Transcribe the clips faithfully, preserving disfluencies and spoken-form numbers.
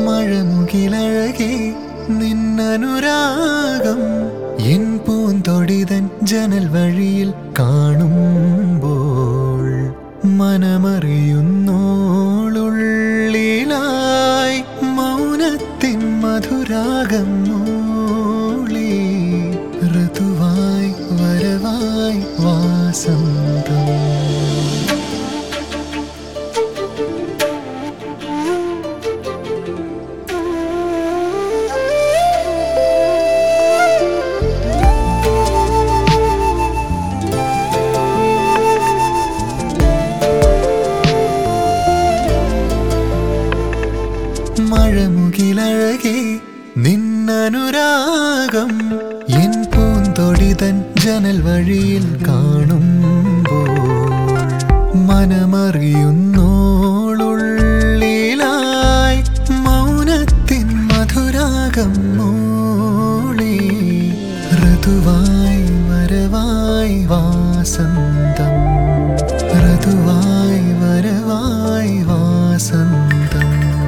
മഴമുകിലഴകേ നിന്നനുരാഗം N പൂന്തൊടിതൻ ജനൽ വഴിയിൽ കാണുമ്പോൾ മനമറിയുന്നോളുള്ളിലായി മൗനത്തിൻ മധുരാഗം മൂളി ഋതുവായി വരവായി വാസന്തം. മഴമുകിലഴകേ നിന്നനുരാഗം എൻ പൂന്തൊടിതൻ ജനൽ വഴിയിൽ കാണുമ്പോൾ മനമറിയുന്നോളുള്ളിലായി മൗനത്തിൻ മധുരാഗം മൂളി ഋതുവായി വരവായി വാസന്തം. ഋതുവായി വരവായി വാസന്തം.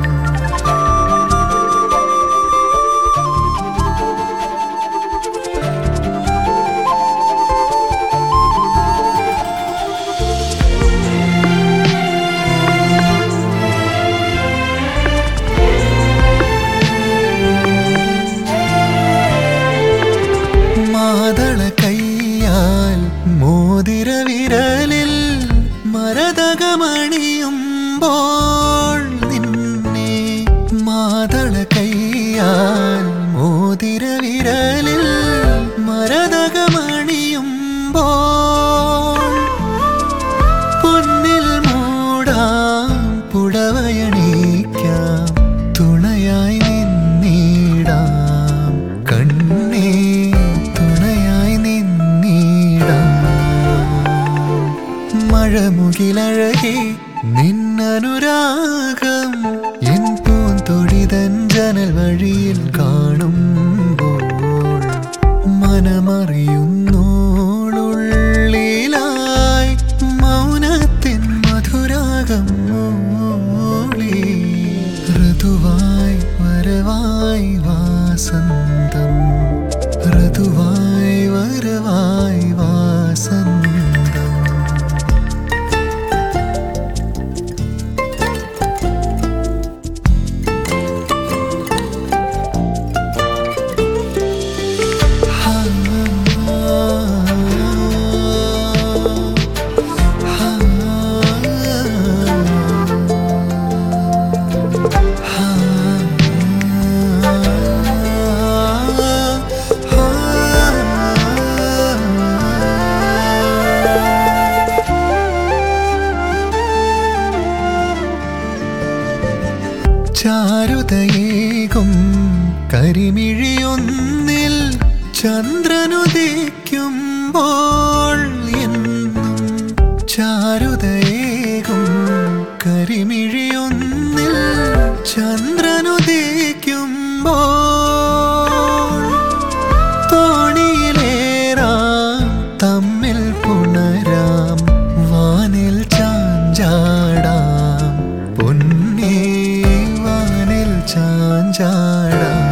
മാതള കൈയാൽ മോതിര വിരലിൽ മരതകമണിയുമ്പോൾ നിന്നെ മാതള കൈയാൽ മോതിര വിരലിൽ മരതകമണിയുമ്പോൾ പൊന്നിൽ മൂടാം പുടവയണിക്കാം തുണയായി നിന്നിടാം കണ്ണേ മഴമുകിലഴകേ നിന്നനുരാഗം എൻ പൂന്തൊടിതൻ ജനൽ വഴിയിൽ കാണുമ്പോൾ മനമറിയുന്നോളുള്ളിലായി മൗനത്തിൻ മധുരാഗം മൂളി ഋതുവായി വരവായി വാസന്തം. ഋതുവായി വരവായി വാസന്തം. ചാരുതയേകും കരിമിഴിയൊന്നിൽ ചന്ദ്രനുദിക്കുമ്പോൾ എന്നും ചാരുതയേകും കരിമിഴിയൊന്നിൽ ചന്ദ്രനുദിക്കുമ്പോൾ തോണിയിലേറാം തമ്മിൽ പുണരാം വാനിൽ ചാഞ്ചാടാം പൊന്നേ ചാഞ്ചാടാം.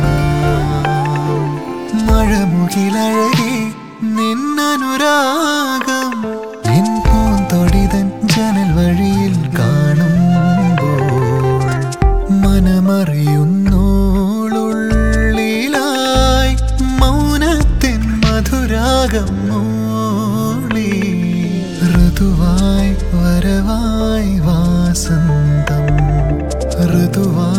മഴമുകിലഴകേ നിന്നനുരാഗം എൻ പൂന്തൊടിതൻ ജനൽ വഴിയിൽ കാണുമ്പോൾ മനമറിയുന്നോളുള്ളിലായി മൗനത്തിൻ മധുരാഗം മൂളി ഋതുവായി വരവായി വാസന്തം. ഋതുവായി